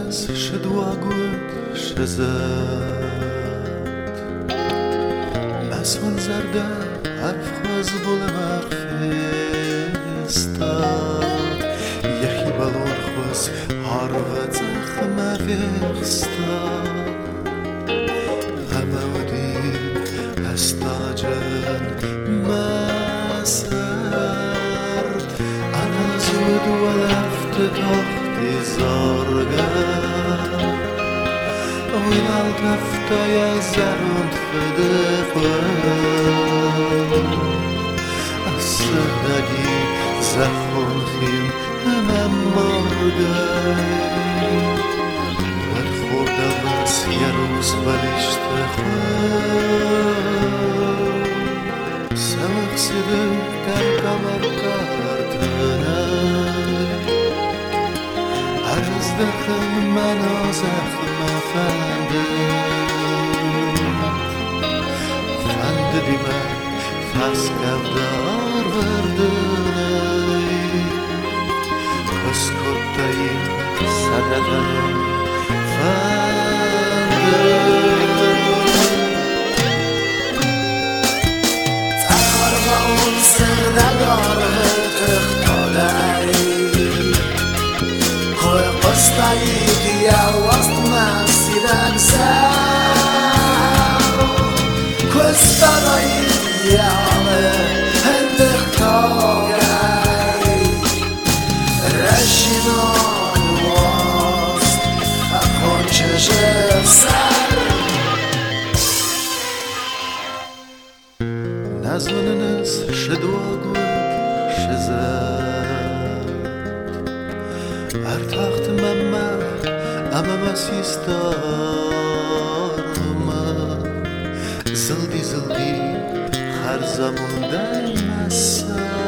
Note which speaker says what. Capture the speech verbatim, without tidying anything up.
Speaker 1: nas شدواگوت شزد مسون زرده حرف خواز بوله مرخستاد یخی بلور خواز هاروت زخمه ویخستاد همودی استاجن مسر انا زود ولفت تحتی زارگه وينال تفتا يا زرون تفدقوا الصدقي زخون خيم همم مرقاي والخورد بس يروز بلشت خوا سمك سيدم كالكمر كارتناي عرز دخل منو زخم فند دیمه فس کفدار وردنی کس کتایی صدقم فند تقار با اون سردگار تختالای خوی قصدایی دیا وست مسیرک سر questa ideale هندق تاگی رشیدان وست اخون چشم سر نزمننس شدواگوت شزد ارتاخت ممه اما مسیستارما زلدی زلدی هر زمان دایم